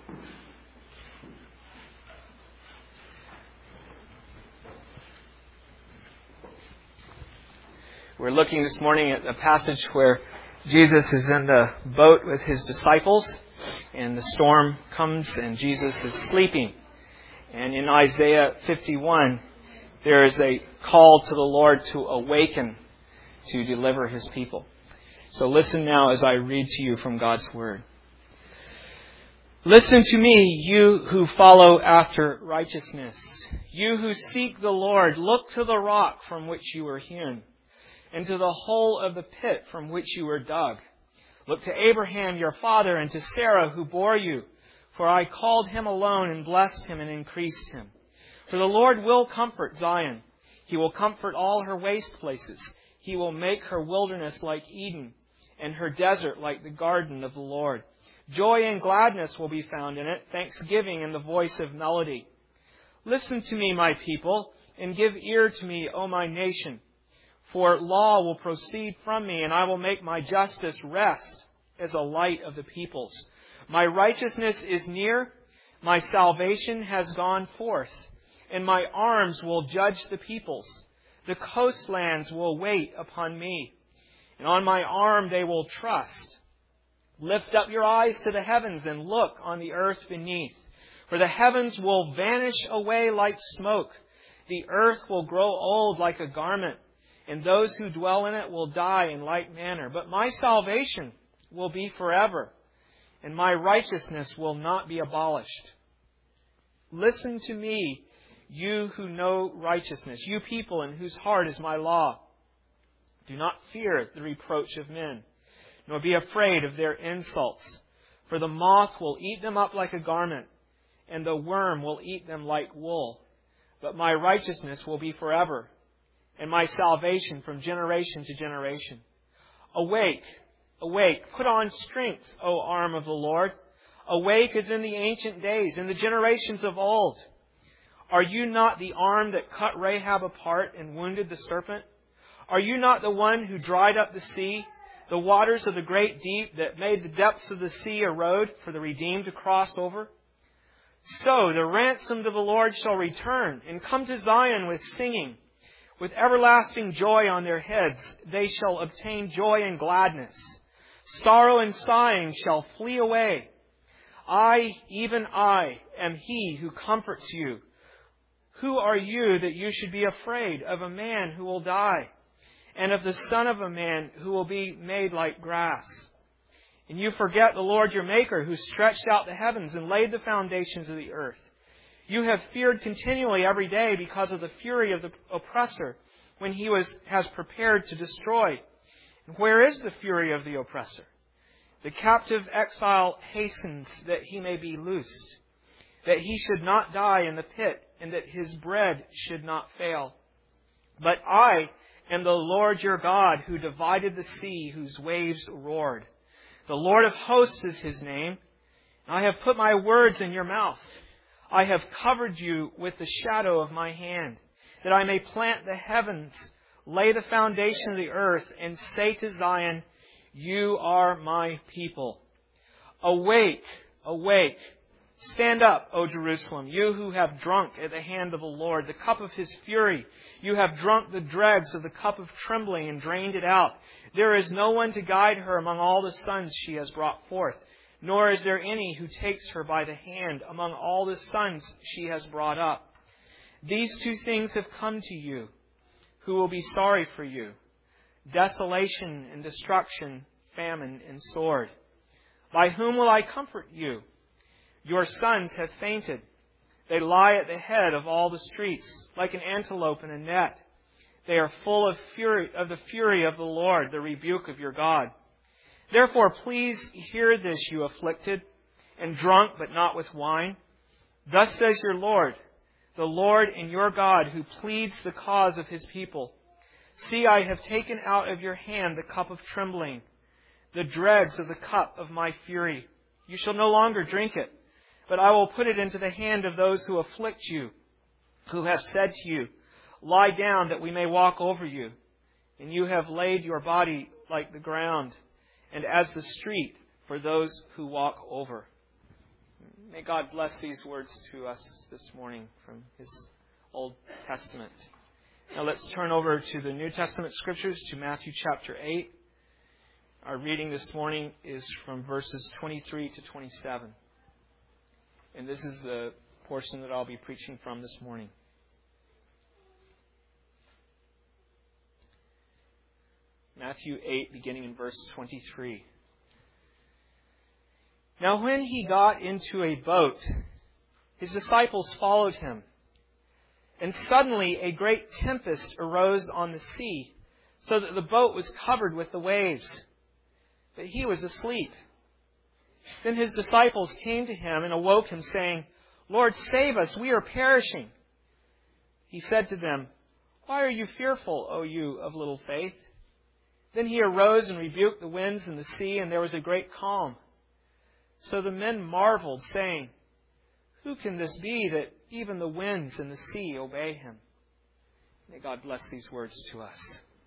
We're looking this morning at a passage where Jesus is in the boat with His disciples, and the storm comes and Jesus is sleeping. And in Isaiah 51, there is a call to the Lord to awaken, to deliver His people. So listen now as I read to you from God's Word. Listen to me, you who follow after righteousness. You who seek the Lord, look to the rock from which you were hewn, and to the hole of the pit from which you were dug. Look to Abraham your father and to Sarah who bore you, for I called him alone and blessed him and increased him. For the Lord will comfort Zion. He will comfort all her waste places. He will make her wilderness like Eden, and her desert like the garden of the Lord. Joy and gladness will be found in it, thanksgiving and the voice of melody. Listen to me, my people, and give ear to me, O my nation. For law will proceed from me, and I will make my justice rest as a light of the peoples. My righteousness is near, my salvation has gone forth, and my arms will judge the peoples. The coastlands will wait upon me, and on my arm they will trust. Lift up your eyes to the heavens and look on the earth beneath, for the heavens will vanish away like smoke. The earth will grow old like a garment, and those who dwell in it will die in like manner. But my salvation will be forever, and my righteousness will not be abolished. Listen to me, you who know righteousness, you people in whose heart is my law. Do not fear the reproach of men, nor be afraid of their insults. For the moth will eat them up like a garment, and the worm will eat them like wool. But my righteousness will be forever, and my salvation from generation to generation. Awake, awake, put on strength, O arm of the Lord. Awake as in the ancient days, in the generations of old. Are you not the arm that cut Rahab apart and wounded the serpent? Are you not the one who dried up the sea, the waters of the great deep that made the depths of the sea a road for the redeemed to cross over? So the ransomed of the Lord shall return and come to Zion with singing. With everlasting joy on their heads, they shall obtain joy and gladness. Sorrow and sighing shall flee away. I, even I, am He who comforts you. Who are you that you should be afraid of a man who will die, and of the son of a man who will be made like grass? And you forget the Lord your Maker, who stretched out the heavens and laid the foundations of the earth. You have feared continually every day because of the fury of the oppressor when he has prepared to destroy. And where is the fury of the oppressor? The captive exile hastens that he may be loosed, that he should not die in the pit, and that his bread should not fail. But I am the Lord your God, who divided the sea, whose waves roared. The Lord of hosts is His name. I have put my words in your mouth. I have covered you with the shadow of my hand, that I may plant the heavens, lay the foundation of the earth, and say to Zion, you are my people. Awake, awake. Stand up, O Jerusalem, you who have drunk at the hand of the Lord the cup of His fury. You have drunk the dregs of the cup of trembling and drained it out. There is no one to guide her among all the sons she has brought forth, nor is there any who takes her by the hand among all the sons she has brought up. These two things have come to you, who will be sorry for you: desolation and destruction, famine and sword. By whom will I comfort you? Your sons have fainted. They lie at the head of all the streets, like an antelope in a net. They are full of the fury of the Lord, the rebuke of your God. Therefore, please hear this, you afflicted, and drunk, but not with wine. Thus says your Lord, the Lord and your God, who pleads the cause of His people. See, I have taken out of your hand the cup of trembling, the dregs of the cup of my fury. You shall no longer drink it, but I will put it into the hand of those who afflict you, who have said to you, lie down that we may walk over you. And you have laid your body like the ground, and as the street for those who walk over. May God bless these words to us this morning from His Old Testament. Now let's turn over to the New Testament Scriptures, to Matthew chapter 8. Our reading this morning is from verses 23 to 27. And this is the portion that I'll be preaching from this morning. Matthew 8, beginning in verse 23. Now when he got into a boat, his disciples followed him. And suddenly a great tempest arose on the sea, so that the boat was covered with the waves. But he was asleep. Then his disciples came to him and awoke him, saying, "Lord, save us, we are perishing." He said to them, "Why are you fearful, O you of little faith?" Then he arose and rebuked the winds and the sea, and there was a great calm. So the men marveled, saying, "Who can this be that even the winds and the sea obey him?" May God bless these words to us.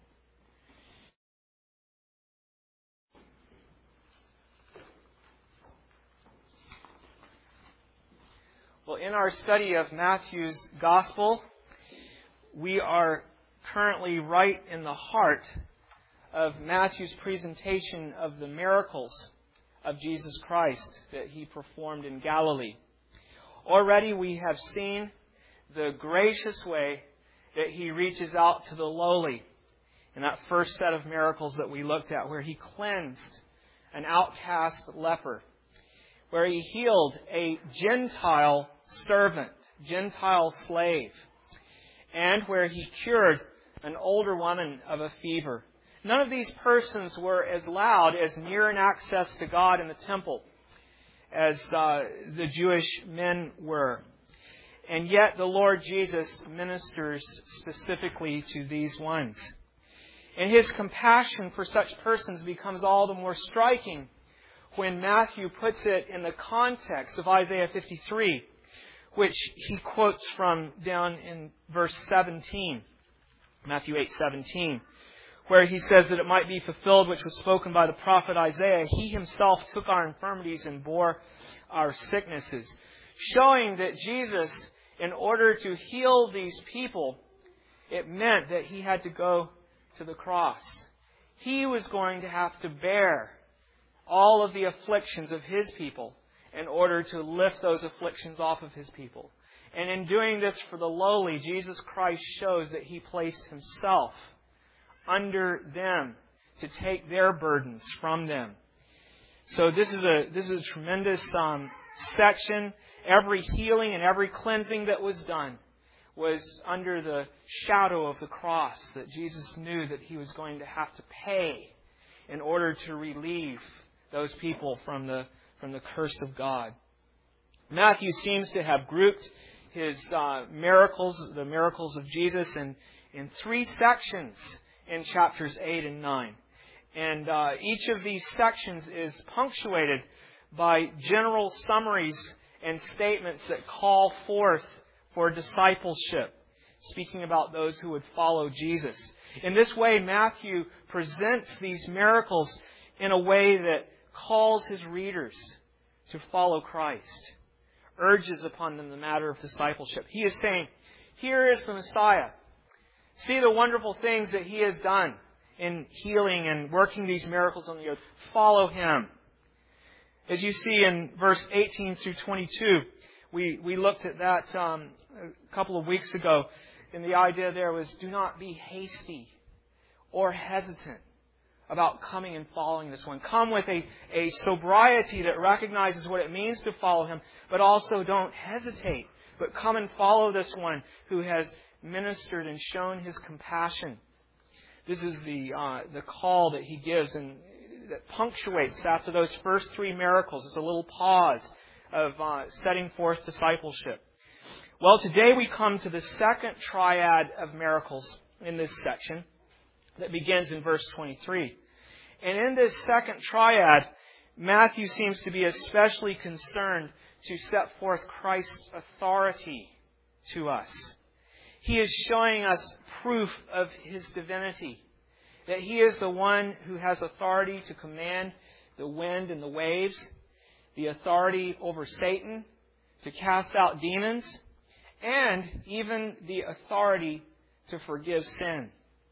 Well, in our study of Matthew's Gospel, we are currently right in the heart of Matthew's presentation of the miracles of Jesus Christ that He performed in Galilee. Already we have seen the gracious way that He reaches out to the lowly in that first set of miracles that we looked at, where He cleansed an outcast leper, where He healed a Gentile servant, Gentile slave, and where He cured an older woman of a fever. None of these persons were as loud as near in access to God in the temple as the Jewish men were. And yet the Lord Jesus ministers specifically to these ones. And His compassion for such persons becomes all the more striking when Matthew puts it in the context of Isaiah 53, which he quotes from down in verse 17, Matthew 8:17. Where he says that it might be fulfilled which was spoken by the prophet Isaiah, He Himself took our infirmities and bore our sicknesses. Showing that Jesus, in order to heal these people, it meant that He had to go to the cross. He was going to have to bear all of the afflictions of His people in order to lift those afflictions off of His people. And in doing this for the lowly, Jesus Christ shows that He placed Himself under them to take their burdens from them. So this is a tremendous section. Every healing and every cleansing that was done was under the shadow of the cross, that Jesus knew that He was going to have to pay in order to relieve those people from the curse of God. Matthew seems to have grouped his miracles, the miracles of Jesus, in three sections in chapters 8 and 9. And each of these sections is punctuated by general summaries and statements that call forth for discipleship, speaking about those who would follow Jesus. In this way, Matthew presents these miracles in a way that calls his readers to follow Christ, urges upon them the matter of discipleship. He is saying, here is the Messiah. See the wonderful things that He has done in healing and working these miracles on the earth. Follow Him. As you see in verse 18 through 22, we looked at that a couple of weeks ago. And the idea there was, do not be hasty or hesitant about coming and following this one. Come with a sobriety that recognizes what it means to follow Him, but also don't hesitate, but come and follow this one who has ministered and shown His compassion. This is the call that He gives, and that punctuates after those first three miracles. It's a little pause of setting forth discipleship. Well, today we come to the second triad of miracles in this section that begins in verse 23. And in this second triad, Matthew seems to be especially concerned to set forth Christ's authority to us. He is showing us proof of His divinity, that He is the one who has authority to command the wind and the waves, the authority over Satan, to cast out demons, and even the authority to forgive sin.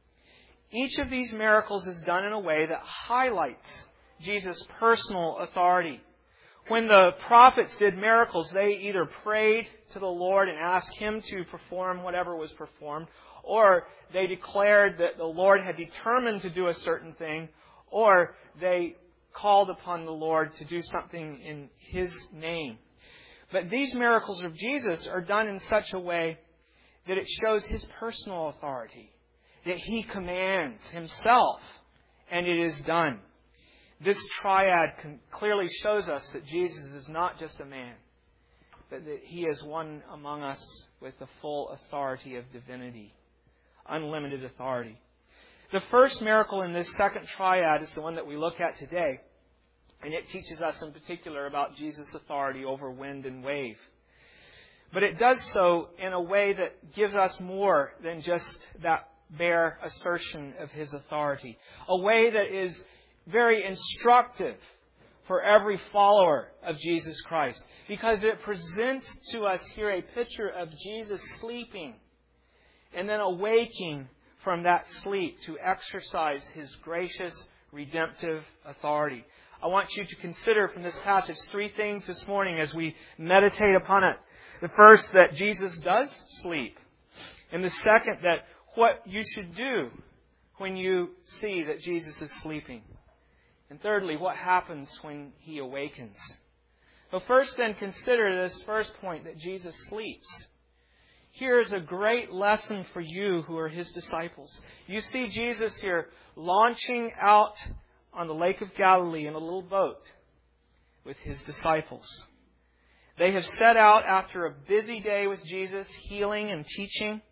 Each of these miracles is done in a way that highlights Jesus' personal authority. When the prophets did miracles, they either prayed to the Lord and asked Him to perform whatever was performed, or they declared that the Lord had determined to do a certain thing, or they called upon the Lord to do something in His name. But these miracles of Jesus are done in such a way that it shows His personal authority, that He commands Himself, and it is done. This triad clearly shows us that Jesus is not just a man, but that He is one among us with the full authority of divinity, unlimited authority. The first miracle in this second triad is the one that we look at today, and it teaches us in particular about Jesus' authority over wind and wave. But it does so in a way that gives us more than just that bare assertion of His authority. A way that is very instructive for every follower of Jesus Christ, because it presents to us here a picture of Jesus sleeping and then awaking from that sleep to exercise His gracious, redemptive authority. I want you to consider from this passage three things this morning as we meditate upon it. The first, that Jesus does sleep. And the second, that what you should do when you see that Jesus is sleeping. And thirdly, what happens when He awakens. So first then, consider this first point, that Jesus sleeps. Here is a great lesson for you who are His disciples. You see Jesus here launching out on the Lake of Galilee in a little boat with His disciples. They have set out after a busy day with Jesus, healing and teaching.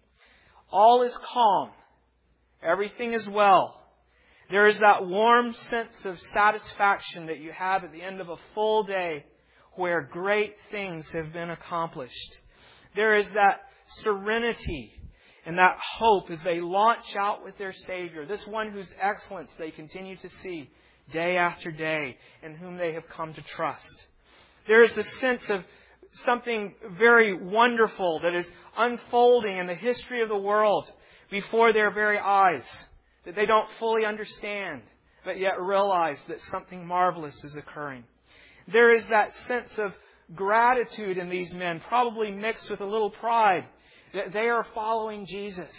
All is calm. Everything is well. There is that warm sense of satisfaction that you have at the end of a full day where great things have been accomplished. There is that serenity and that hope as they launch out with their Savior, this one whose excellence they continue to see day after day and whom they have come to trust. There is a sense of something very wonderful that is unfolding in the history of the world before their very eyes, that they don't fully understand, but yet realize that something marvelous is occurring. There is that sense of gratitude in these men, probably mixed with a little pride, that they are following Jesus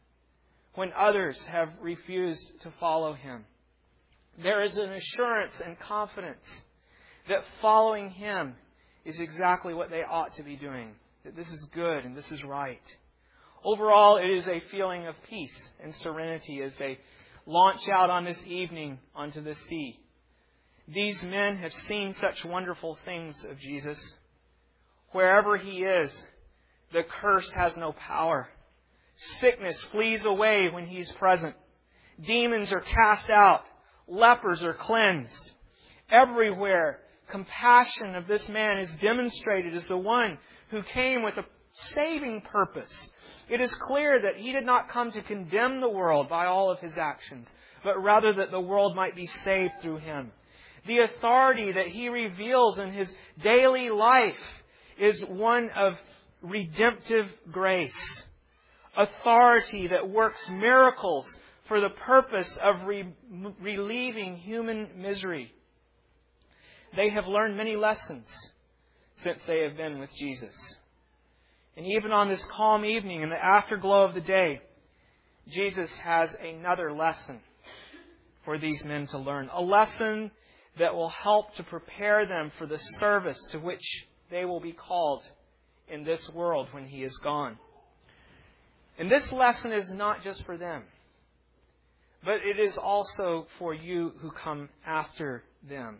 when others have refused to follow Him. There is an assurance and confidence that following Him is exactly what they ought to be doing, that this is good and this is right. Overall, it is a feeling of peace and serenity as they launch out on this evening onto the sea. These men have seen such wonderful things of Jesus. Wherever He is, the curse has no power. Sickness flees away when He's present. Demons are cast out. Lepers are cleansed. Everywhere, compassion of this man is demonstrated as the one who came with a saving purpose. It is clear that He did not come to condemn the world by all of His actions, but rather that the world might be saved through Him. The authority that He reveals in His daily life is one of redemptive grace. Authority that works miracles for the purpose of relieving human misery. They have learned many lessons since they have been with Jesus. And even on this calm evening, in the afterglow of the day, Jesus has another lesson for these men to learn. A lesson that will help to prepare them for the service to which they will be called in this world when He is gone. And this lesson is not just for them, but it is also for you who come after them.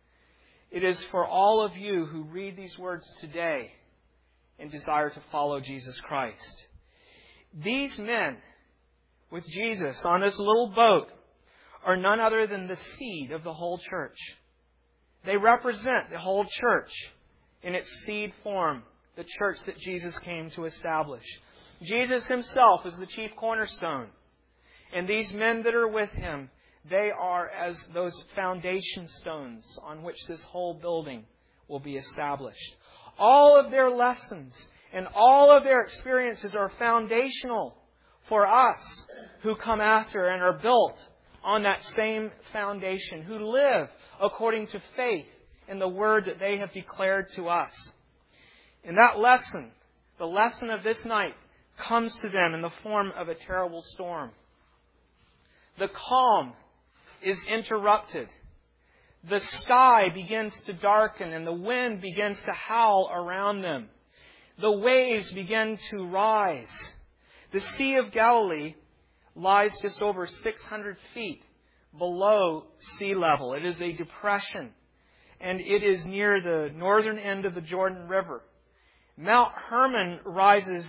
It is for all of you who read these words today and desire to follow Jesus Christ. These men with Jesus on this little boat are none other than the seed of the whole church. They represent the whole church in its seed form, the church that Jesus came to establish. Jesus Himself is the chief cornerstone. And these men that are with Him, they are as those foundation stones on which this whole building will be established. All of their lessons and all of their experiences are foundational for us who come after and are built on that same foundation, who live according to faith in the Word that they have declared to us. And that lesson, the lesson of this night, comes to them in the form of a terrible storm. The calm is interrupted. The sky begins to darken and the wind begins to howl around them. The waves begin to rise. The Sea of Galilee lies just over 600 feet below sea level. It is a depression, and it is near the northern end of the Jordan River. Mount Hermon rises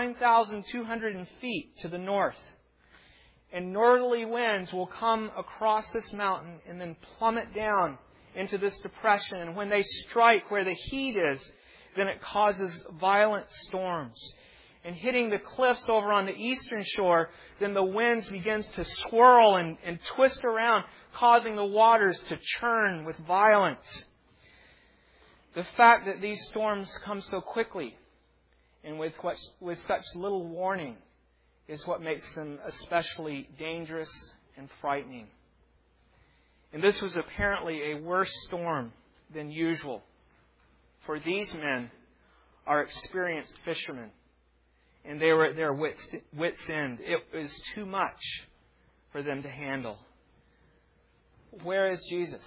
9,200 feet to the north, and northerly winds will come across this mountain and then plummet down into this depression. And when they strike where the heat is, then it causes violent storms. And hitting the cliffs over on the eastern shore, then the winds begins to swirl and twist around, causing the waters to churn with violence. The fact that these storms come so quickly and with such little warning is what makes them especially dangerous and frightening. And this was apparently a worse storm than usual, for these men are experienced fishermen. And they were at their wits' end. It was too much for them to handle. Where is Jesus?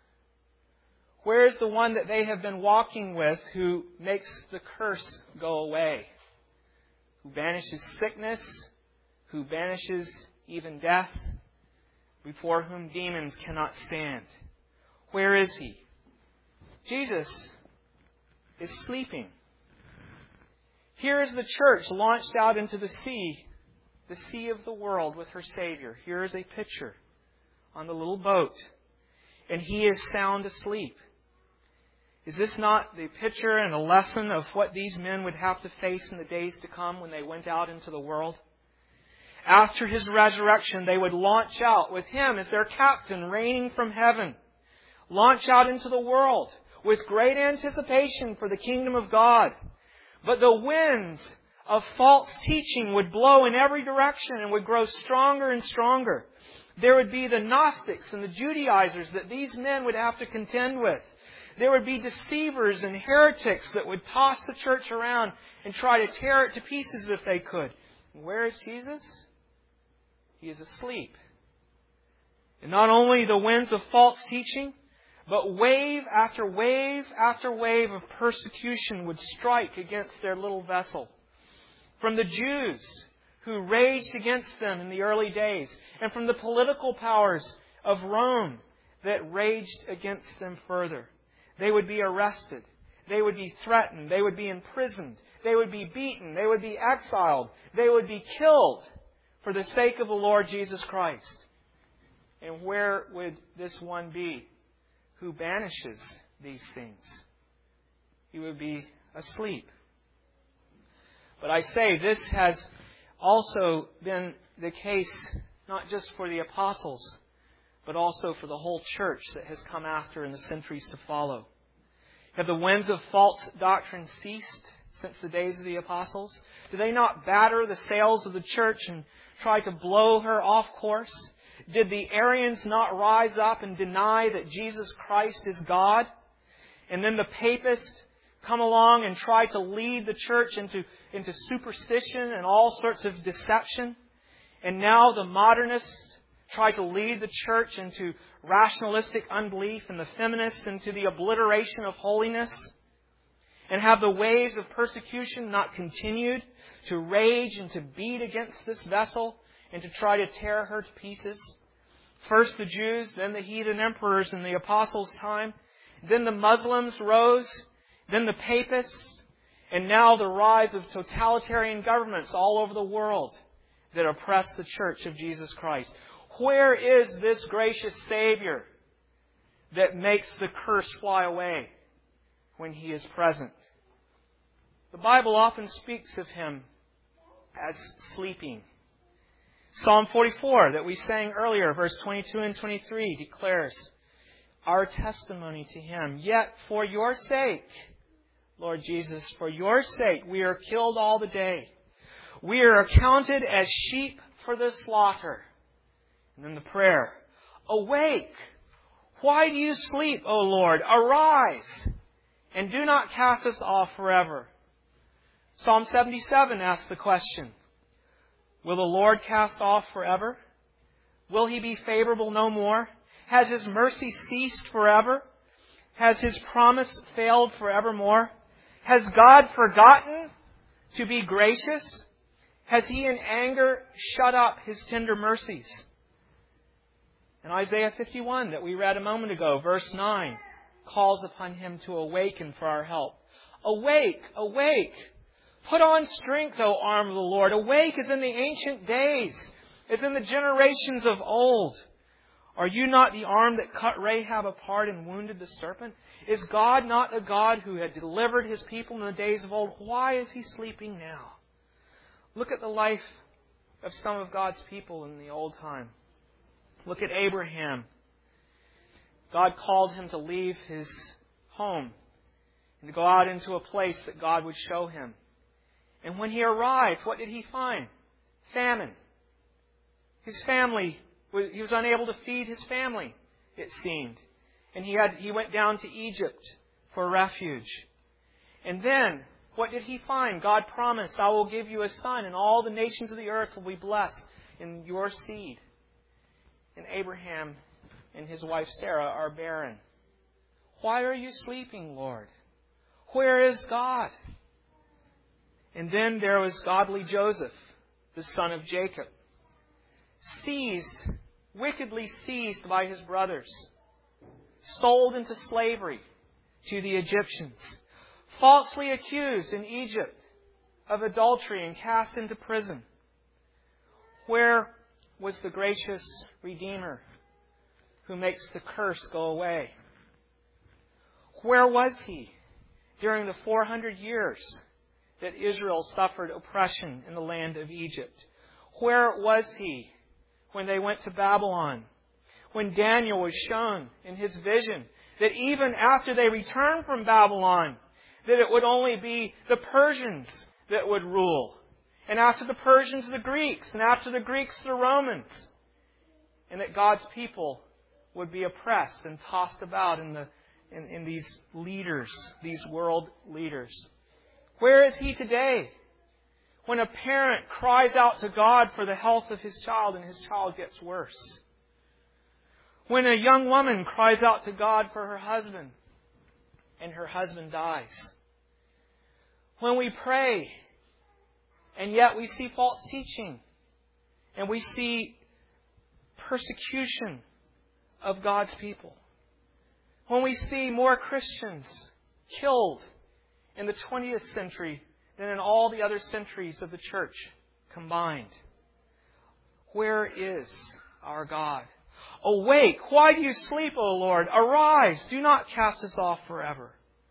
Where is the one that they have been walking with who makes the curse go away? Who banishes sickness? Who banishes even death? Before whom demons cannot stand. Where is He? Jesus is sleeping. Here is the church launched out into the sea of the world with her Savior. Here is a picture on the little boat, and He is sound asleep. Is this not the picture and a lesson of what these men would have to face in the days to come when they went out into the world? After His resurrection, they would launch out with Him as their captain, reigning from heaven. Launch out into the world with great anticipation for the kingdom of God. But the winds of false teaching would blow in every direction and would grow stronger and stronger. There would be the Gnostics and the Judaizers that these men would have to contend with. There would be deceivers and heretics that would toss the church around and try to tear it to pieces if they could. Where is Jesus? He is asleep. And not only the winds of false teaching, but wave after wave after wave of persecution would strike against their little vessel. From the Jews who raged against them in the early days, and from the political powers of Rome that raged against them further. They would be arrested. They would be threatened. They would be imprisoned. They would be beaten. They would be exiled. They would be killed for the sake of the Lord Jesus Christ. And where would this one be who banishes these things? He would be asleep. But I say this has also been the case not just for the apostles, but also for the whole church that has come after in the centuries to follow. Have the winds of false doctrine ceased since the days of the apostles? Do they not batter the sails of the church and try to blow her off course? Did the Arians not rise up and deny that Jesus Christ is God? And then the papists come along and try to lead the church into superstition and all sorts of deception. And now the modernists try to lead the church into rationalistic unbelief, and the feminists into the obliteration of holiness. And have the waves of persecution not continued to rage and to beat against this vessel and to try to tear her to pieces? First the Jews, then the heathen emperors in the apostles' time. Then the Muslims rose, then the papists, and now the rise of totalitarian governments all over the world that oppress the church of Jesus Christ. Where is this gracious Savior that makes the curse fly away when He is present? The Bible often speaks of Him as sleeping. Psalm 44 that we sang earlier, verse 22 and 23, declares our testimony to Him. Yet for your sake Lord Jesus, for your sake we are killed all the day. We are accounted as sheep for the slaughter. And then the prayer, awake! Why do you sleep, O Lord? Arise! And do not cast us off forever. Psalm 77 asks the question, will the Lord cast off forever? Will He be favorable no more? Has His mercy ceased forever? Has His promise failed forevermore? Has God forgotten to be gracious? Has He in anger shut up His tender mercies? And Isaiah 51 that we read a moment ago, verse 9, calls upon Him to awaken for our help. Awake, awake! Put on strength, O arm of the Lord. Awake as in the ancient days, as in the generations of old. Are you not the arm that cut Rahab apart and wounded the serpent? Is God not a God who had delivered His people in the days of old? Why is He sleeping now? Look at the life of some of God's people in the old time. Look at Abraham. God called him to leave his home and to go out into a place that God would show him. And when he arrived, what did he find? Famine. His family, he was unable to feed his family, it seemed. And he went down to Egypt for refuge. And then, what did he find? God promised, I will give you a son, and all the nations of the earth will be blessed in your seed. And Abraham and his wife Sarah are barren. Why are you sleeping, Lord? Where is God? And then there was godly Joseph, the son of Jacob, wickedly seized by his brothers, sold into slavery to the Egyptians, falsely accused in Egypt of adultery and cast into prison. Where was the gracious Redeemer who makes the curse go away? Where was He during the 400 years that Israel suffered oppression in the land of Egypt? Where was He when they went to Babylon? When Daniel was shown in his vision that even after they returned from Babylon, that it would only be the Persians that would rule. And after the Persians, the Greeks. And after the Greeks, the Romans. And that God's people would be oppressed and tossed about in these leaders, these world leaders. Where is He today? When a parent cries out to God for the health of his child and his child gets worse. When a young woman cries out to God for her husband and her husband dies. When we pray and yet we see false teaching and we see persecution of God's people. When we see more Christians killed in the 20th century than in all the other centuries of the church combined. Where is our God? Awake! Why do you sleep, O Lord? Arise! Do not cast us off forever.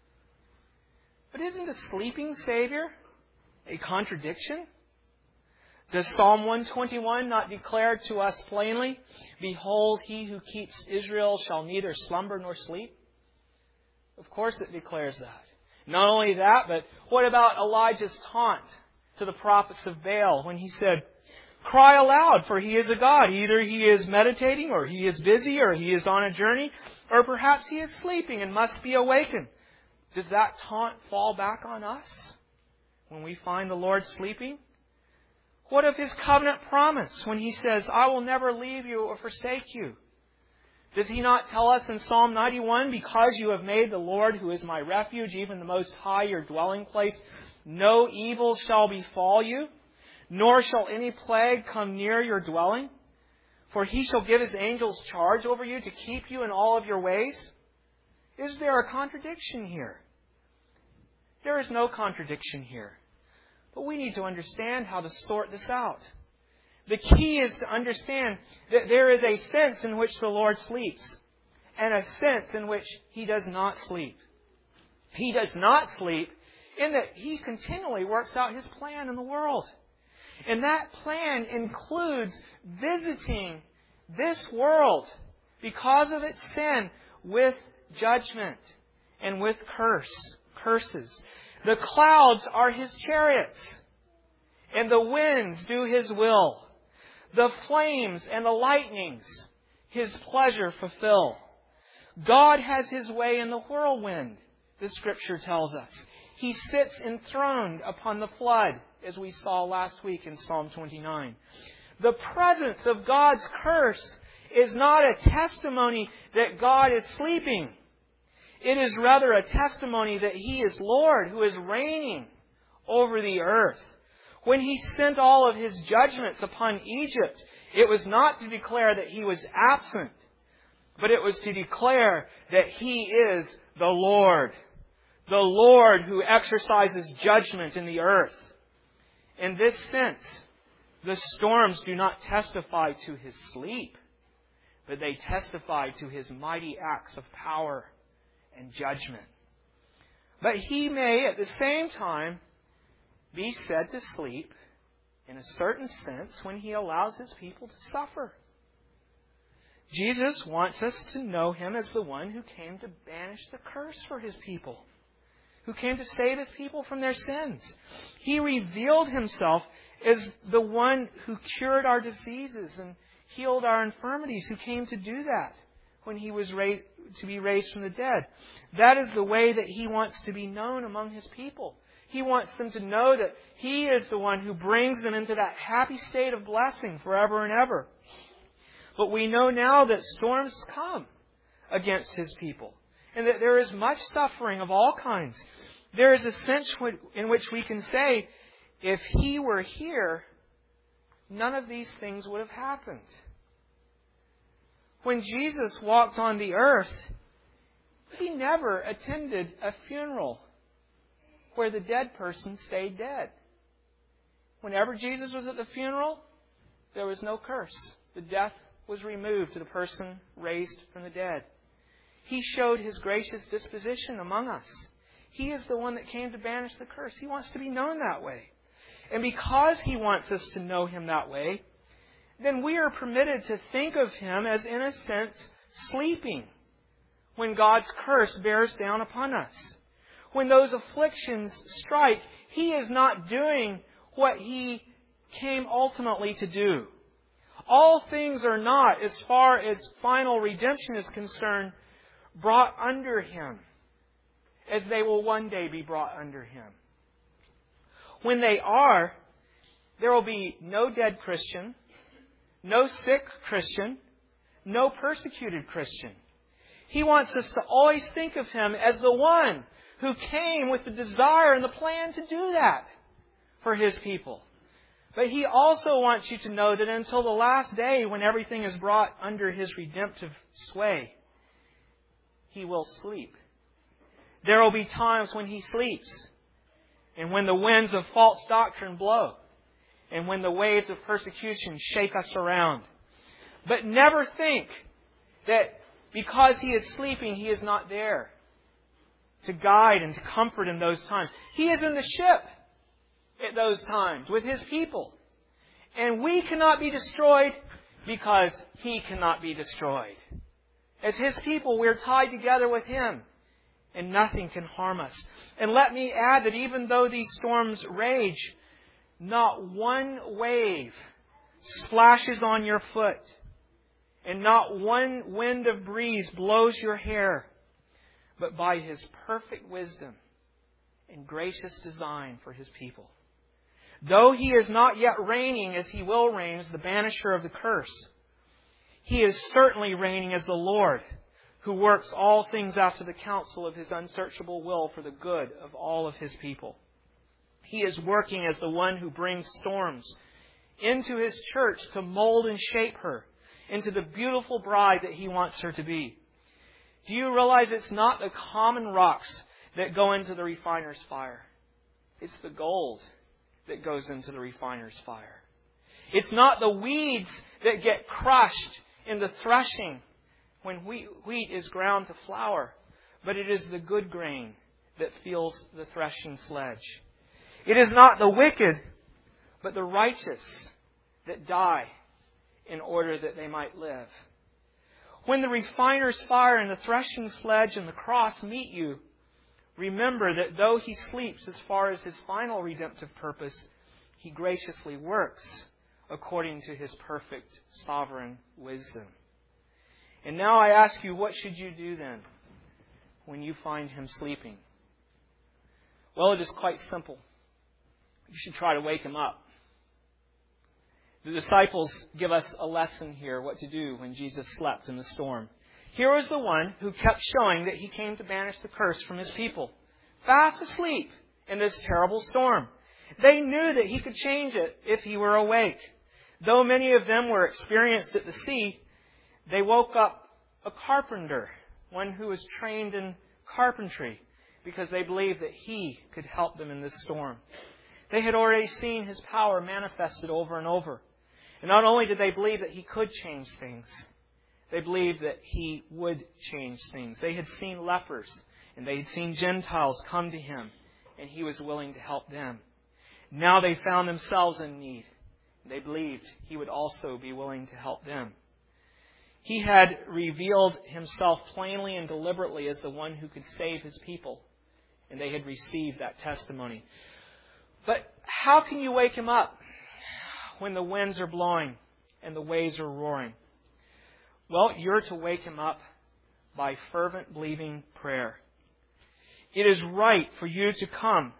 But isn't a sleeping Savior a contradiction? Does Psalm 121 not declare to us plainly, behold, He who keeps Israel shall neither slumber nor sleep? Of course it declares that. Not only that, but what about Elijah's taunt to the prophets of Baal when he said, cry aloud, for He is a God. Either He is meditating, or He is busy, or He is on a journey, or perhaps He is sleeping and must be awakened. Does that taunt fall back on us when we find the Lord sleeping? What of His covenant promise when He says, I will never leave you or forsake you? Does He not tell us in Psalm 91, because you have made the Lord, who is my refuge, even the Most High, your dwelling place, no evil shall befall you, nor shall any plague come near your dwelling? For He shall give His angels charge over you to keep you in all of your ways. Is there a contradiction here? There is no contradiction here. But we need to understand how to sort this out. The key is to understand that there is a sense in which the Lord sleeps and a sense in which He does not sleep. He does not sleep in that He continually works out His plan in the world. And that plan includes visiting this world because of its sin with judgment and with curses. The clouds are His chariots, and the winds do His will. The flames and the lightnings His pleasure fulfill. God has His way in the whirlwind, the Scripture tells us. He sits enthroned upon the flood, as we saw last week in Psalm 29. The presence of God's curse is not a testimony that God is sleeping. It is rather a testimony that He is Lord, who is reigning over the earth. When He sent all of His judgments upon Egypt, it was not to declare that He was absent, but it was to declare that He is the Lord who exercises judgment in the earth. In this sense, the storms do not testify to His sleep, but they testify to His mighty acts of power and judgment. But He may, at the same time, be said to sleep in a certain sense when He allows His people to suffer. Jesus wants us to know Him as the one who came to banish the curse for His people, who came to save His people from their sins. He revealed Himself as the one who cured our diseases and healed our infirmities, who came to do that when He was to be raised from the dead. That is the way that He wants to be known among His people. He wants them to know that He is the one who brings them into that happy state of blessing forever and ever. But we know now that storms come against His people, and that there is much suffering of all kinds. There is a sense in which we can say, if He were here, none of these things would have happened. When Jesus walked on the earth, He never attended a funeral where the dead person stayed dead. Whenever Jesus was at the funeral, there was no curse. The death was removed to the person raised from the dead. He showed His gracious disposition among us. He is the one that came to banish the curse. He wants to be known that way. And because He wants us to know Him that way, then we are permitted to think of Him as, in a sense, sleeping when God's curse bears down upon us. When those afflictions strike, He is not doing what He came ultimately to do. All things are not, as far as final redemption is concerned, brought under Him, as they will one day be brought under Him. When they are, there will be no dead Christian, no sick Christian, no persecuted Christian. He wants us to always think of Him as the one who came with the desire and the plan to do that for His people. But He also wants you to know that until the last day, when everything is brought under His redemptive sway, He will sleep. There will be times when He sleeps, and when the winds of false doctrine blow, and when the waves of persecution shake us around. But never think that because He is sleeping, He is not there to guide and to comfort in those times. He is in the ship at those times with His people. And we cannot be destroyed because He cannot be destroyed. As His people, we're tied together with Him, and nothing can harm us. And let me add that even though these storms rage, not one wave splashes on your foot, and not one wind of breeze blows your hair, but by His perfect wisdom and gracious design for His people. Though He is not yet reigning as He will reign as the banisher of the curse, He is certainly reigning as the Lord, who works all things after the counsel of His unsearchable will for the good of all of His people. He is working as the one who brings storms into His church to mold and shape her into the beautiful bride that He wants her to be. Do you realize it's not the common rocks that go into the refiner's fire? It's the gold that goes into the refiner's fire. It's not the weeds that get crushed in the threshing when wheat is ground to flour, but it is the good grain that fills the threshing sledge. It is not the wicked, but the righteous that die in order that they might live. When the refiner's fire and the threshing sledge and the cross meet you, remember that though He sleeps as far as His final redemptive purpose, He graciously works according to His perfect sovereign wisdom. And now I ask you, what should you do then when you find Him sleeping? Well, it is quite simple. You should try to wake Him up. The disciples give us a lesson here, what to do when Jesus slept in the storm. Here was the one who kept showing that He came to banish the curse from His people, fast asleep in this terrible storm. They knew that He could change it if He were awake. Though many of them were experienced at the sea, they woke up a carpenter, one who was trained in carpentry, because they believed that He could help them in this storm. They had already seen His power manifested over and over. And not only did they believe that He could change things, they believed that He would change things. They had seen lepers and they had seen Gentiles come to Him, and He was willing to help them. Now they found themselves in need. They believed He would also be willing to help them. He had revealed Himself plainly and deliberately as the one who could save His people, and they had received that testimony. But how can you wake Him up when the winds are blowing and the waves are roaring? Well, you're to wake Him up by fervent, believing prayer. It is right for you to come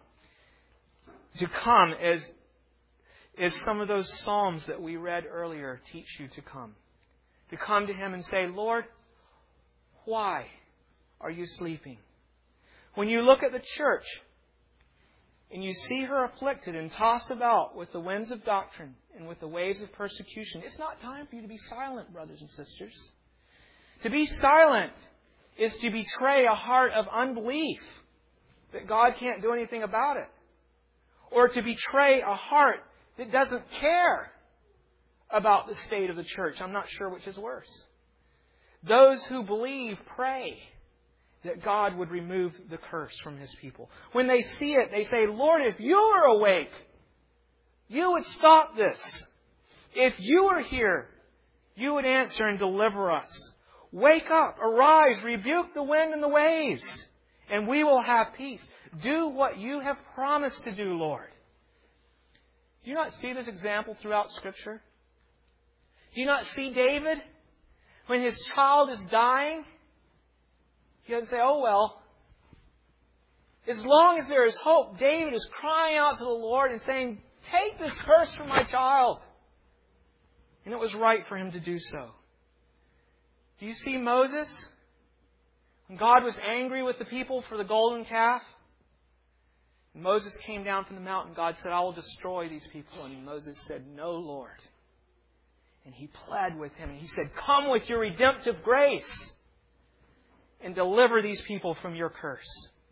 as some of those Psalms that we read earlier teach you to come. To come to Him and say, Lord, why are you sleeping? When you look at the church and you see her afflicted and tossed about with the winds of doctrine and with the waves of persecution, it's not time for you to be silent, brothers and sisters. To be silent is to betray a heart of unbelief that God can't do anything about it. Or to betray a heart that doesn't care about the state of the church. I'm not sure which is worse. Those who believe pray that God would remove the curse from His people. When they see it, they say, Lord, if you were awake, you would stop this. If you were here, you would answer and deliver us. Wake up, arise, rebuke the wind and the waves, and we will have peace. Do what you have promised to do, Lord. Do you not see this example throughout Scripture? Do you not see David? When his child is dying, he doesn't say, oh well. As long as there is hope, David is crying out to the Lord and saying, take this curse from my child. And it was right for him to do so. Do you see Moses? When God was angry with the people for the golden calf, and Moses came down from the mountain, God said, I will destroy these people. And Moses said, no, Lord. And he pled with Him. And he said, come with your redemptive grace and deliver these people from your curse.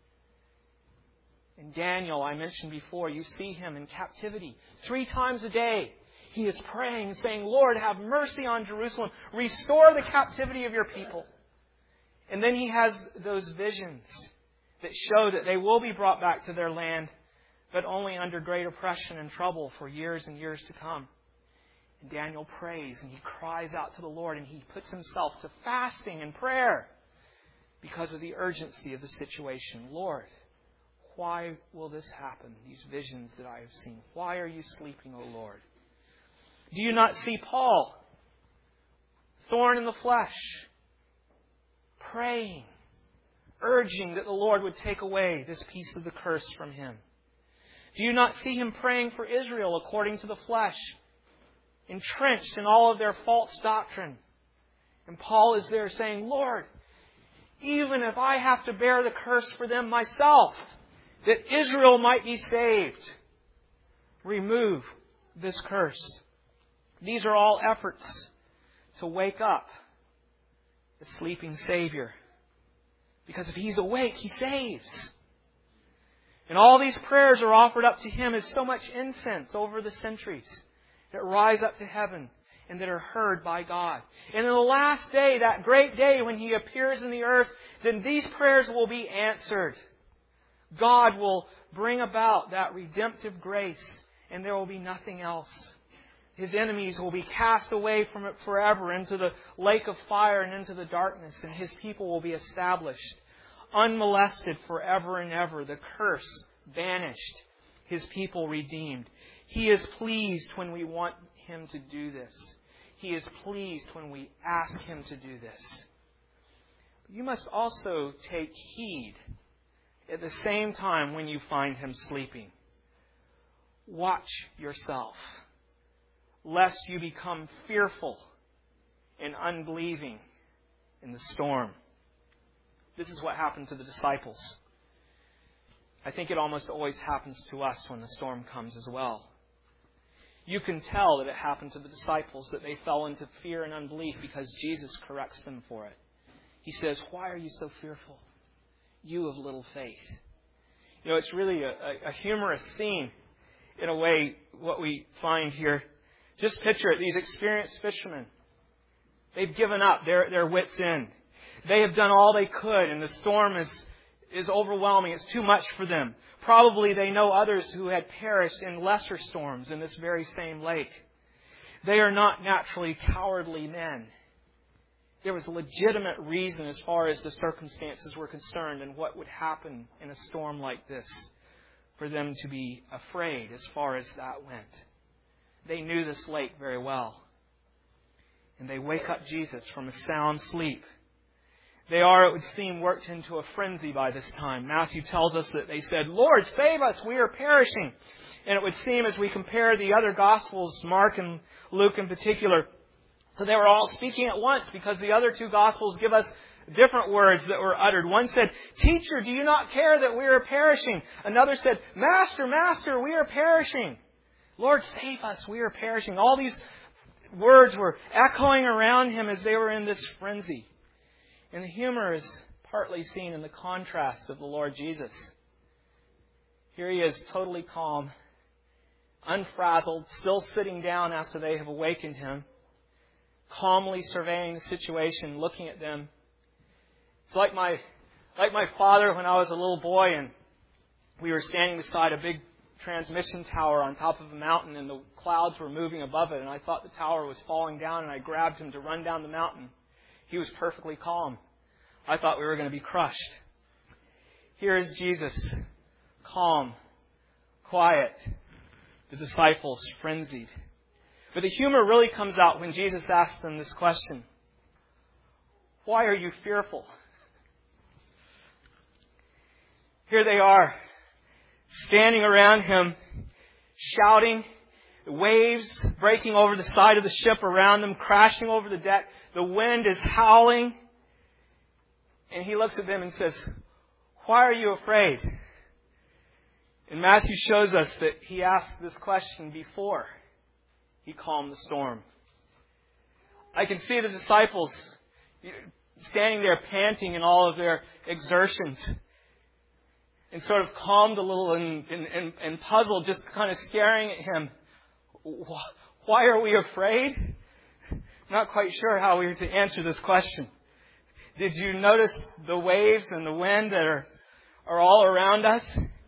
In Daniel, I mentioned before, you see him in captivity 3 times a day. He is praying, saying, Lord, have mercy on Jerusalem. Restore the captivity of your people. And then he has those visions that show that they will be brought back to their land, but only under great oppression and trouble for years and years to come. And Daniel prays and he cries out to the Lord and he puts himself to fasting and prayer because of the urgency of the situation. Lord, why will this happen? These visions that I have seen. Why are you sleeping, O Lord? Do you not see Paul, thorn in the flesh, praying, urging that the Lord would take away this piece of the curse from him? Do you not see him praying for Israel according to the flesh, entrenched in all of their false doctrine? And Paul is there saying, Lord, even if I have to bear the curse for them myself, that Israel might be saved, remove this curse. These are all efforts to wake up the sleeping Savior. Because if He's awake, He saves. And all these prayers are offered up to Him as so much incense over the centuries that rise up to heaven and that are heard by God. And in the last day, that great day when He appears in the earth, then these prayers will be answered. God will bring about that redemptive grace, and there will be nothing else. His enemies will be cast away from it forever into the lake of fire and into the darkness, and His people will be established unmolested forever and ever, the curse banished, His people redeemed. He is pleased when we want Him to do this. He is pleased when we ask Him to do this. You must also take heed at the same time when you find Him sleeping. Watch yourself, lest you become fearful and unbelieving in the storm. This is what happened to the disciples. I think it almost always happens to us when the storm comes as well. You can tell that it happened to the disciples, that they fell into fear and unbelief because Jesus corrects them for it. He says, "Why are you so fearful, you of little faith?" You know, it's really a humorous scene, in a way, what we find here. Just picture it, these experienced fishermen. They've given up their wits' end. They have done all they could, and the storm is overwhelming. It's too much for them. Probably they know others who had perished in lesser storms in this very same lake. They are not naturally cowardly men. There was a legitimate reason as far as the circumstances were concerned and what would happen in a storm like this for them to be afraid as far as that went. They knew this lake very well. And they wake up Jesus from a sound sleep. They are, it would seem, worked into a frenzy by this time. Matthew tells us that they said, "Lord, save us, we are perishing." And it would seem, as we compare the other Gospels, Mark and Luke in particular, that they were all speaking at once, because the other two Gospels give us different words that were uttered. One said, "Teacher, do you not care that we are perishing?" Another said, "Master, Master, we are perishing." "Lord, save us, we are perishing." All these words were echoing around him as they were in this frenzy. And the humor is partly seen in the contrast of the Lord Jesus. Here He is, totally calm, unfrazzled, still sitting down after they have awakened Him, calmly surveying the situation, looking at them. It's like my father when I was a little boy, and we were standing beside a big transmission tower on top of a mountain, and the clouds were moving above it, and I thought the tower was falling down, and I grabbed him to run down the mountain. He was perfectly calm. I thought we were going to be crushed. Here is Jesus, calm, quiet. The disciples frenzied. But the humor really comes out when Jesus asks them this question: "Why are you fearful?" Here they are, standing around Him, shouting, the waves breaking over the side of the ship around them, crashing over the deck. The wind is howling. And He looks at them and says, "Why are you afraid?" And Matthew shows us that He asked this question before He calmed the storm. I can see the disciples standing there panting in all of their exertions, and sort of calmed a little and puzzled, just kind of staring at Him. Why are we afraid? Not quite sure how we are to answer this question. Did you notice the waves and the wind that are all around us?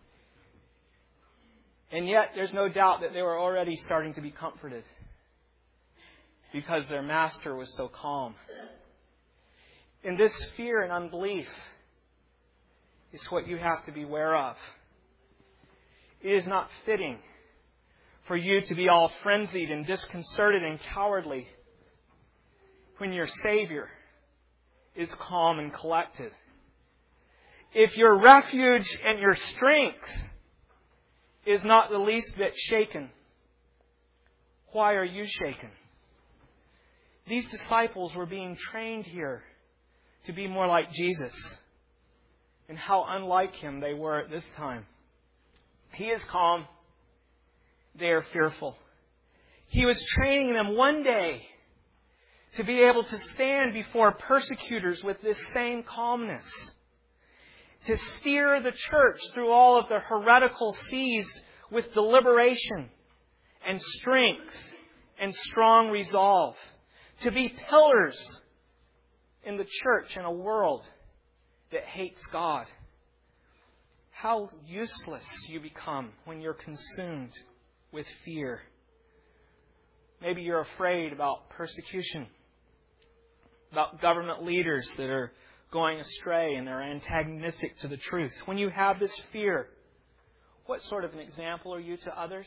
And yet there's no doubt that they were already starting to be comforted, because their Master was so calm. And this fear and unbelief is what you have to beware of. It is not fitting for you to be all frenzied and disconcerted and cowardly when your Savior is calm and collected. If your refuge and your strength is not the least bit shaken, why are you shaken? These disciples were being trained here to be more like Jesus. And how unlike Him they were at this time. He is calm. They are fearful. He was training them one day to be able to stand before persecutors with this same calmness. To steer the church through all of the heretical seas with deliberation and strength and strong resolve. To be pillars in the church in a world that hates God. How useless you become when you're consumed with fear. Maybe you're afraid about persecution, about government leaders that are going astray and they're antagonistic to the truth. When you have this fear, what sort of an example are you to others?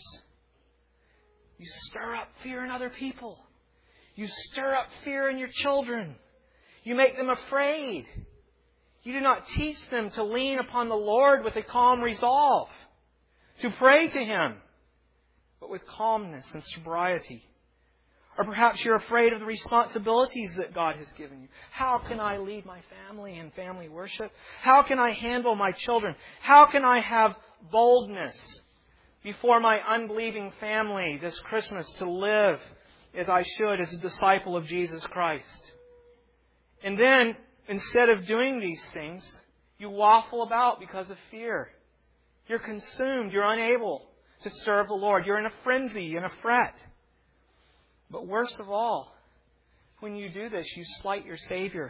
You stir up fear in other people. You stir up fear in your children. You make them afraid. You do not teach them to lean upon the Lord with a calm resolve, to pray to Him, but with calmness and sobriety. Or perhaps you're afraid of the responsibilities that God has given you. How can I lead my family in family worship? How can I handle my children? How can I have boldness before my unbelieving family this Christmas to live as I should as a disciple of Jesus Christ? And then, instead of doing these things, you waffle about because of fear. You're consumed. You're unable to serve the Lord. You're in a frenzy, in a fret. But worst of all, when you do this, you slight your Savior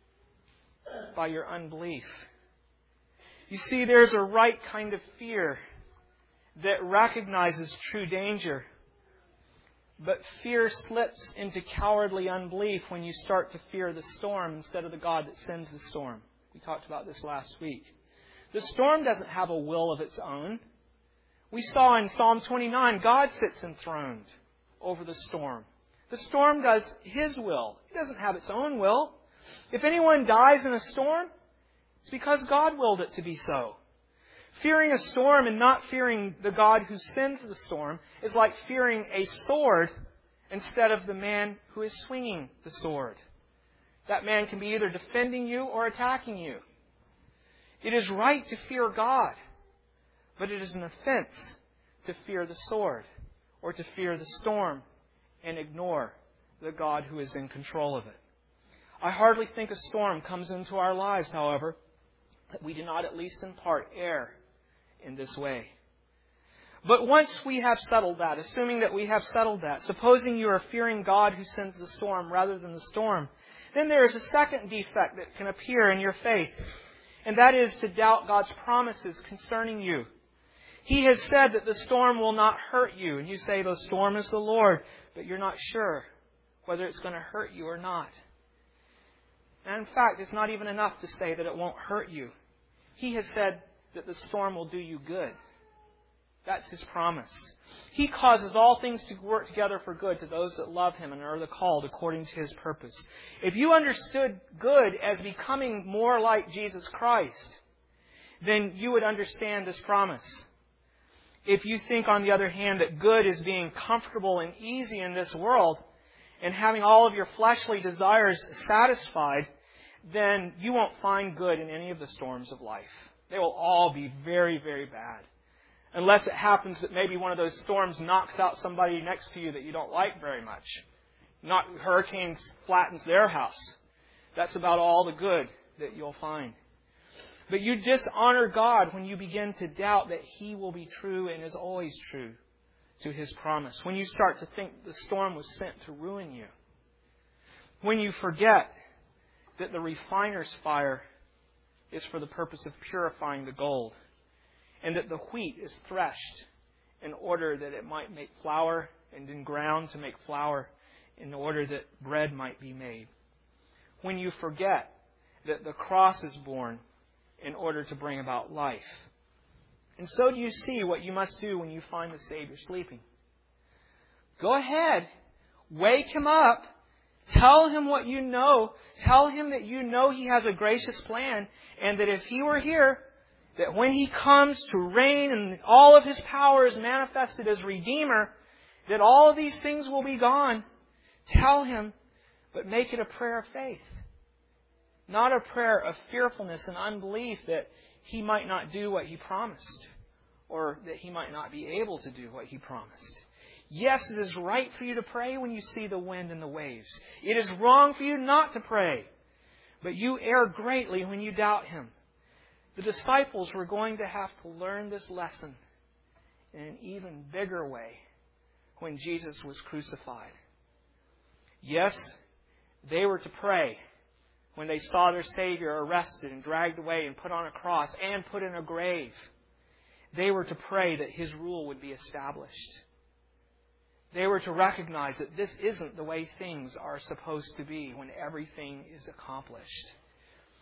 by your unbelief. You see, there's a right kind of fear that recognizes true danger. But fear slips into cowardly unbelief when you start to fear the storm instead of the God that sends the storm. We talked about this last week. The storm doesn't have a will of its own. We saw in Psalm 29, God sits enthroned over the storm. The storm does His will. It doesn't have its own will. If anyone dies in a storm, it's because God willed it to be so. Fearing a storm and not fearing the God who sends the storm is like fearing a sword instead of the man who is swinging the sword. That man can be either defending you or attacking you. It is right to fear God, but it is an offense to fear the sword or to fear the storm and ignore the God who is in control of it. I hardly think a storm comes into our lives, however, that we do not at least in part err in this way. But once we have settled that, assuming that we have settled that, supposing you are fearing God who sends the storm rather than the storm, then there is a second defect that can appear in your faith, and that is to doubt God's promises concerning you. He has said that the storm will not hurt you, and you say the storm is the Lord, but you're not sure whether it's going to hurt you or not. And in fact, it's not even enough to say that it won't hurt you. He has said that the storm will do you good. That's His promise. He causes all things to work together for good to those that love Him and are the called according to His purpose. If you understood good as becoming more like Jesus Christ, then you would understand this promise. If you think, on the other hand, that good is being comfortable and easy in this world and having all of your fleshly desires satisfied, then you won't find good in any of the storms of life. They will all be very, very bad. Unless it happens that maybe one of those storms knocks out somebody next to you that you don't like very much. Not hurricanes flattens their house. That's about all the good that you'll find. But you dishonor God when you begin to doubt that He will be true and is always true to His promise. When you start to think the storm was sent to ruin you. When you forget that the refiner's fire is for the purpose of purifying the gold, and that the wheat is threshed in order that it might make flour, and in ground to make flour, in order that bread might be made. When you forget that the cross is borne in order to bring about life. And so do you see what you must do when you find the Savior sleeping. Go ahead, wake Him up, tell Him what you know, tell Him that you know He has a gracious plan, and that if He were here, that when He comes to reign and all of His power is manifested as Redeemer, that all of these things will be gone. Tell Him, but make it a prayer of faith. Not a prayer of fearfulness and unbelief that He might not do what He promised, or that He might not be able to do what He promised. Yes, it is right for you to pray when you see the wind and the waves. It is wrong for you not to pray. But you err greatly when you doubt Him. The disciples were going to have to learn this lesson in an even bigger way when Jesus was crucified. Yes, they were to pray when they saw their Savior arrested and dragged away and put on a cross and put in a grave. They were to pray that His rule would be established. They were to recognize that this isn't the way things are supposed to be when everything is accomplished.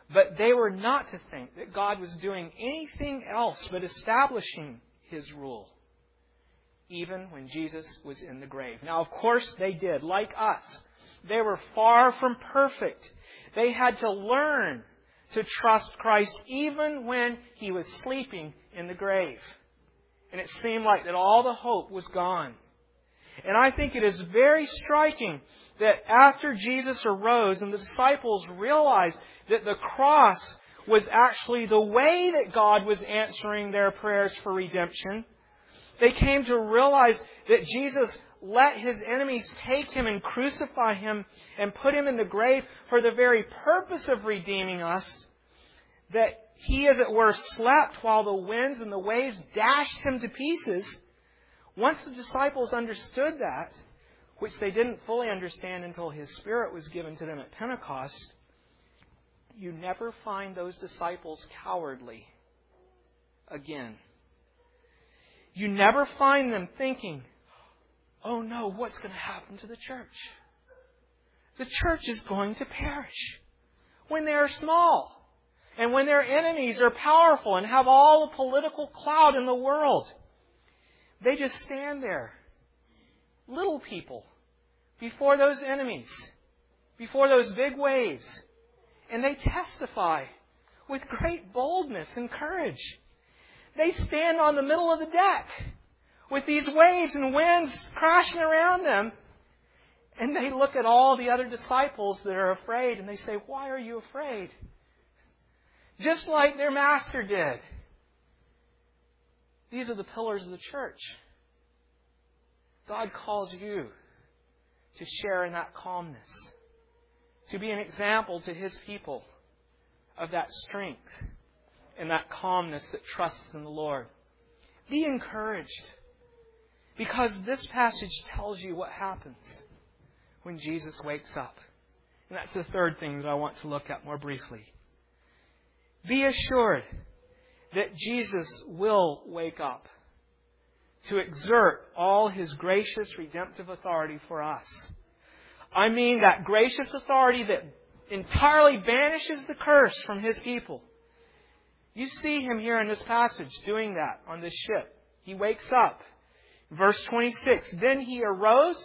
But they were not to think that God was doing anything else but establishing His rule, even when Jesus was in the grave. Now, of course, they did. Like us, they were far from perfect. They had to learn to trust Christ even when He was sleeping in the grave. And it seemed like that all the hope was gone. And I think it is very striking that after Jesus arose and the disciples realized that the cross was actually the way that God was answering their prayers for redemption, they came to realize that Jesus let His enemies take Him and crucify Him and put Him in the grave for the very purpose of redeeming us, that He, as it were, slept while the winds and the waves dashed Him to pieces. Once the disciples understood that, which they didn't fully understand until His Spirit was given to them at Pentecost, you never find those disciples cowardly again. You never find them thinking, oh no, what's going to happen to the church? The church is going to perish. When they are small, and when their enemies are powerful and have all the political clout in the world, they just stand there, little people, before those enemies, before those big waves, and they testify with great boldness and courage. They stand on the middle of the deck with these waves and winds crashing around them, and they look at all the other disciples that are afraid, and they say, why are you afraid? Just like their Master did. These are the pillars of the church. God calls you to share in that calmness, to be an example to His people of that strength and that calmness that trusts in the Lord. Be encouraged, because this passage tells you what happens when Jesus wakes up. And that's the third thing that I want to look at more briefly. Be assured that Jesus will wake up to exert all His gracious redemptive authority for us. I mean that gracious authority that entirely banishes the curse from His people. You see Him here in this passage doing that on this ship. He wakes up. Verse 26, then He arose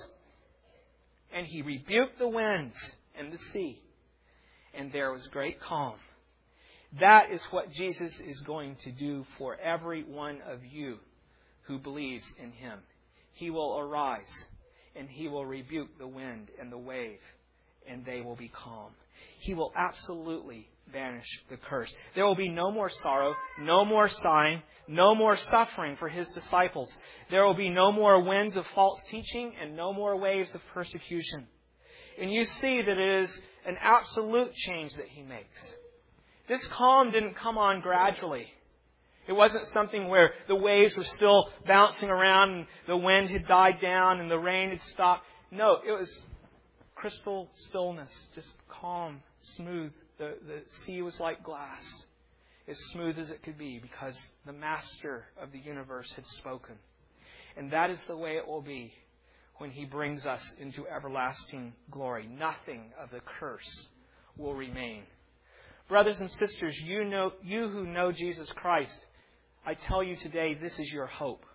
and He rebuked the winds and the sea, and there was great calm. That is what Jesus is going to do for every one of you who believes in Him. He will arise and He will rebuke the wind and the wave, and they will be calm. He will absolutely banish the curse. There will be no more sorrow, no more sighing, no more suffering for His disciples. There will be no more winds of false teaching and no more waves of persecution. And you see that it is an absolute change that He makes. This calm didn't come on gradually. It wasn't something where the waves were still bouncing around and the wind had died down and the rain had stopped. No, it was crystal stillness, just calm, smooth. The sea was like glass, as smooth as it could be, because the Master of the universe had spoken. And that is the way it will be when He brings us into everlasting glory. Nothing of the curse will remain. Brothers and sisters, you who know Jesus Christ, I tell you today, this is your hope.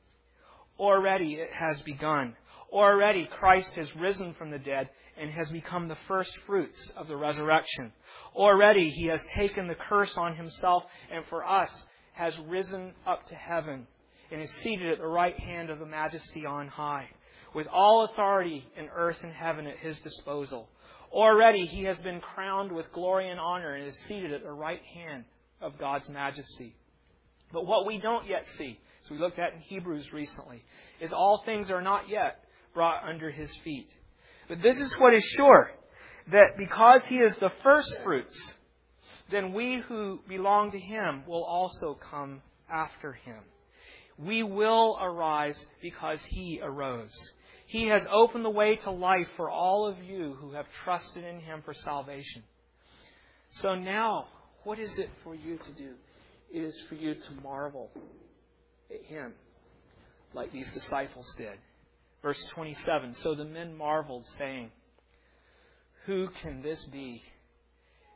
Already it has begun. Already Christ has risen from the dead and has become the first fruits of the resurrection. Already He has taken the curse on Himself and for us has risen up to heaven and is seated at the right hand of the Majesty on high, with all authority in earth and heaven at His disposal. Already He has been crowned with glory and honor and is seated at the right hand of God's majesty. But what we don't yet see, as we looked at in Hebrews recently, is all things are not yet brought under His feet. But this is what is sure, that because He is the first fruits, then we who belong to Him will also come after Him. We will arise because He arose. He has opened the way to life for all of you who have trusted in Him for salvation. So now, what is it for you to do? It is for you to marvel at Him, like these disciples did. Verse 27, so the men marveled, saying, who can this be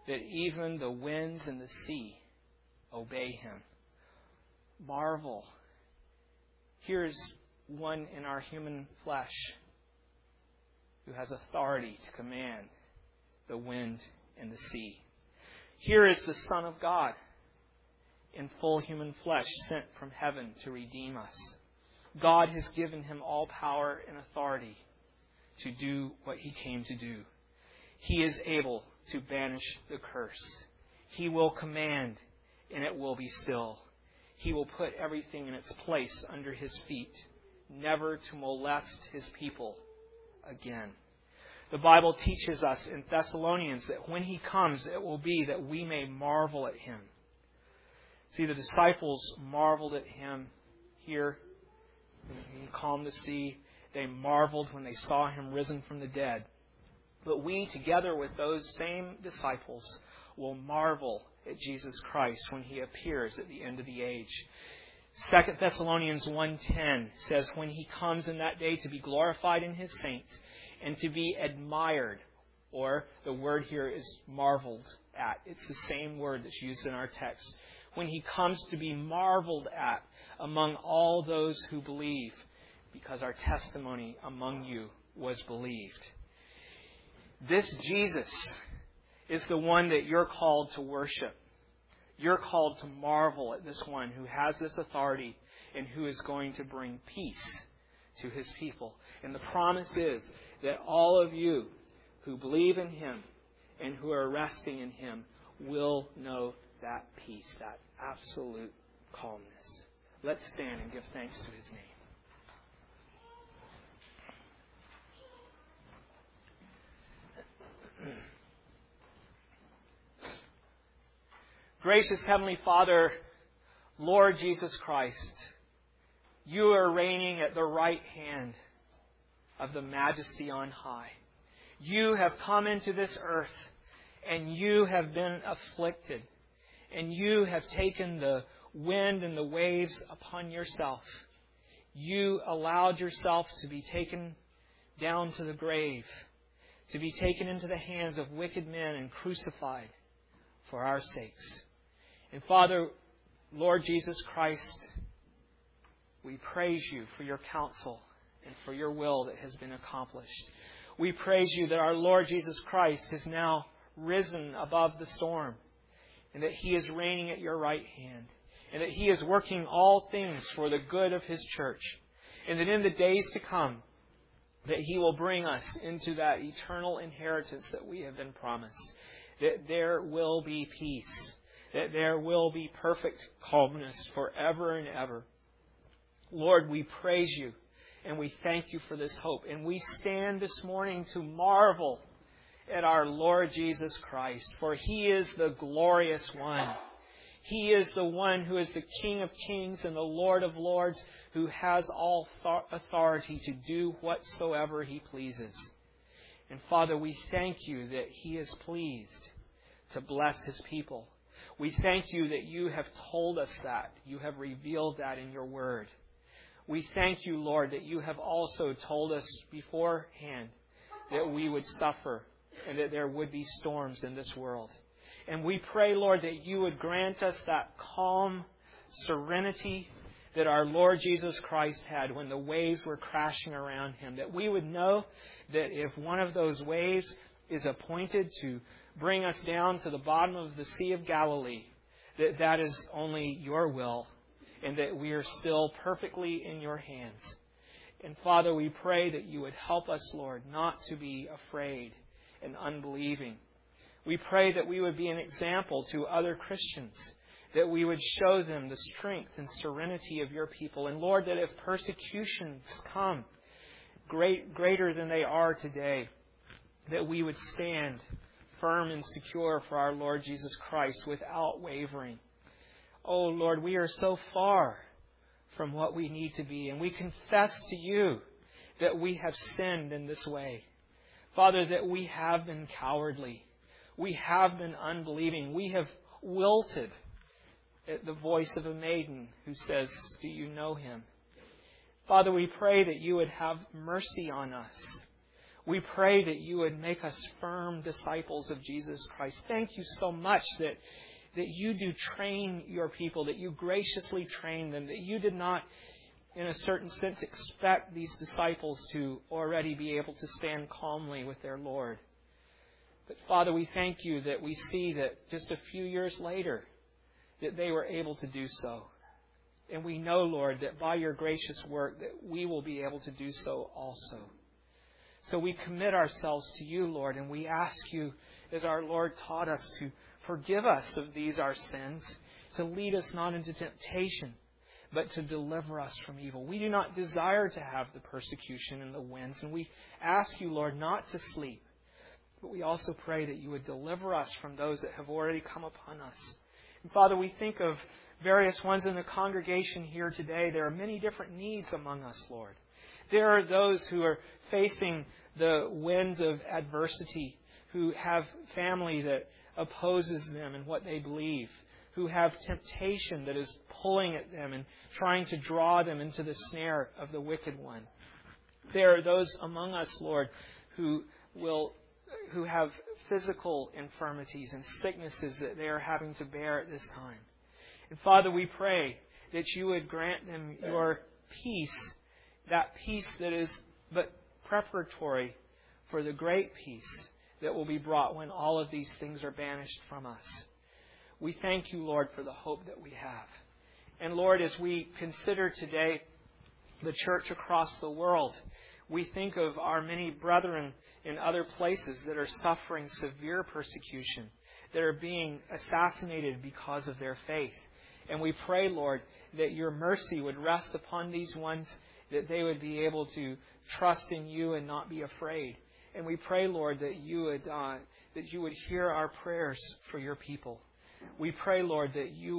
that even the winds and the sea obey Him. Marvel. Here's one in our human flesh who has authority to command the wind and the sea. Here is the Son of God in full human flesh, sent from heaven to redeem us. God has given Him all power and authority to do what He came to do. He is able to banish the curse. He will command, and it will be still. He will put everything in its place under His feet, never to molest His people again. The Bible teaches us in Thessalonians that when He comes, it will be that we may marvel at Him. See, the disciples marveled at Him here. He calmed the sea. They marveled when they saw Him risen from the dead. But we, together with those same disciples, will marvel at Jesus Christ when He appears at the end of the age. 2 Thessalonians 1:10 says, when He comes in that day to be glorified in His saints and to be admired, or the word here is marveled at. It's the same word that's used in our text. When He comes to be marveled at among all those who believe, because our testimony among you was believed. This Jesus is the one that you're called to worship. You're called to marvel at this one who has this authority and who is going to bring peace to His people. And the promise is that all of you who believe in Him and who are resting in Him will know that peace, that absolute calmness. Let's stand and give thanks to His name. Gracious Heavenly Father, Lord Jesus Christ, You are reigning at the right hand of the Majesty on high. You have come into this earth and You have been afflicted, and You have taken the wind and the waves upon Yourself. You allowed Yourself to be taken down to the grave, to be taken into the hands of wicked men and crucified for our sakes. And Father, Lord Jesus Christ, we praise You for Your counsel and for Your will that has been accomplished. We praise You that our Lord Jesus Christ has now risen above the storm, and that He is reigning at Your right hand, and that He is working all things for the good of His church, and that in the days to come, that He will bring us into that eternal inheritance that we have been promised, that there will be peace, that there will be perfect calmness forever and ever. Lord, we praise You and we thank You for this hope. And we stand this morning to marvel at our Lord Jesus Christ, for He is the glorious one. He is the one who is the King of kings and the Lord of lords, who has all authority to do whatsoever He pleases. And Father, we thank You that He is pleased to bless His people. We thank You that You have told us that. You have revealed that in Your word. We thank You, Lord, that You have also told us beforehand that we would suffer and that there would be storms in this world. And we pray, Lord, that You would grant us that calm serenity that our Lord Jesus Christ had when the waves were crashing around Him. That we would know that if one of those waves is appointed to bring us down to the bottom of the Sea of Galilee, that that is only Your will, and that we are still perfectly in Your hands. And Father, we pray that You would help us, Lord, not to be afraid and unbelieving. We pray that we would be an example to other Christians, that we would show them the strength and serenity of Your people. And Lord, that if persecutions come greater than they are today, that we would stand firm and secure for our Lord Jesus Christ without wavering. Oh Lord, we are so far from what we need to be, and we confess to You that we have sinned in this way. Father, that we have been cowardly. We have been unbelieving. We have wilted at the voice of a maiden who says, "Do you know Him?" Father, we pray that You would have mercy on us. We pray that you would make us firm disciples of Jesus Christ. Thank you so much that you do train your people, that you graciously train them, that you did not, in a certain sense, expect these disciples to already be able to stand calmly with their Lord. But Father, we thank you that we see that just a few years later, that they were able to do so. And we know, Lord, that by your gracious work, that we will be able to do so also. So we commit ourselves to you, Lord, and we ask you, as our Lord taught us, to forgive us of these our sins, to lead us not into temptation, but to deliver us from evil. We do not desire to have the persecution and the winds, and we ask you, Lord, not to sleep. But we also pray that you would deliver us from those that have already come upon us. And Father, we think of various ones in the congregation here today. There are many different needs among us, Lord. There are those who are facing the winds of adversity, who have family that opposes them in what they believe, who have temptation that is pulling at them and trying to draw them into the snare of the wicked one. There are those among us, Lord, who have physical infirmities and sicknesses that they are having to bear at this time. And Father, we pray that you would grant them your peace, that peace that is but preparatory for the great peace that will be brought when all of these things are banished from us. We thank you, Lord, for the hope that we have. And Lord, as we consider today the church across the world, we think of our many brethren in other places that are suffering severe persecution, that are being assassinated because of their faith. And we pray, Lord, that your mercy would rest upon these ones, that they would be able to trust in you and not be afraid. And we pray, Lord, that you would hear our prayers for your people. We pray, Lord, that you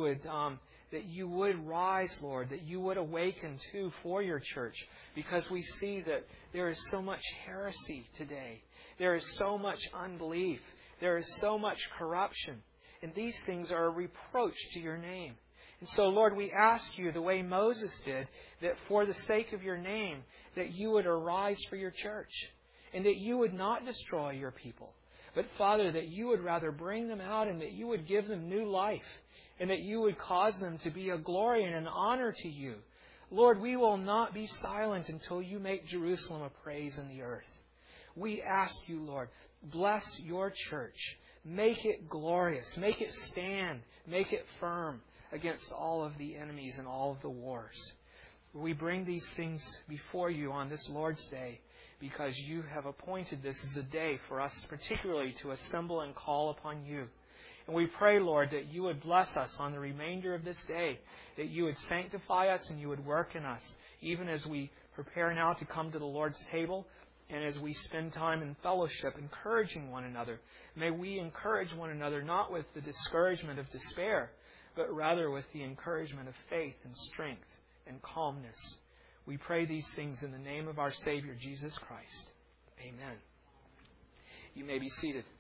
would rise, Lord, that you would awaken too for your church, because we see that there is so much heresy today. There is so much unbelief. There is so much corruption. And these things are a reproach to your name. And so, Lord, we ask you, the way Moses did, that for the sake of your name, that you would arise for your church, and that you would not destroy your people. But, Father, that you would rather bring them out and that you would give them new life, and that you would cause them to be a glory and an honor to you. Lord, we will not be silent until you make Jerusalem a praise in the earth. We ask you, Lord, bless your church. Make it glorious. Make it stand. Make it firm against all of the enemies and all of the wars. We bring these things before you on this Lord's Day, because you have appointed this as a day for us particularly to assemble and call upon you. And we pray, Lord, that you would bless us on the remainder of this day, that you would sanctify us and you would work in us, even as we prepare now to come to the Lord's table and as we spend time in fellowship, encouraging one another. May we encourage one another not with the discouragement of despair, but rather with the encouragement of faith and strength and calmness. We pray these things in the name of our Savior, Jesus Christ. Amen. You may be seated.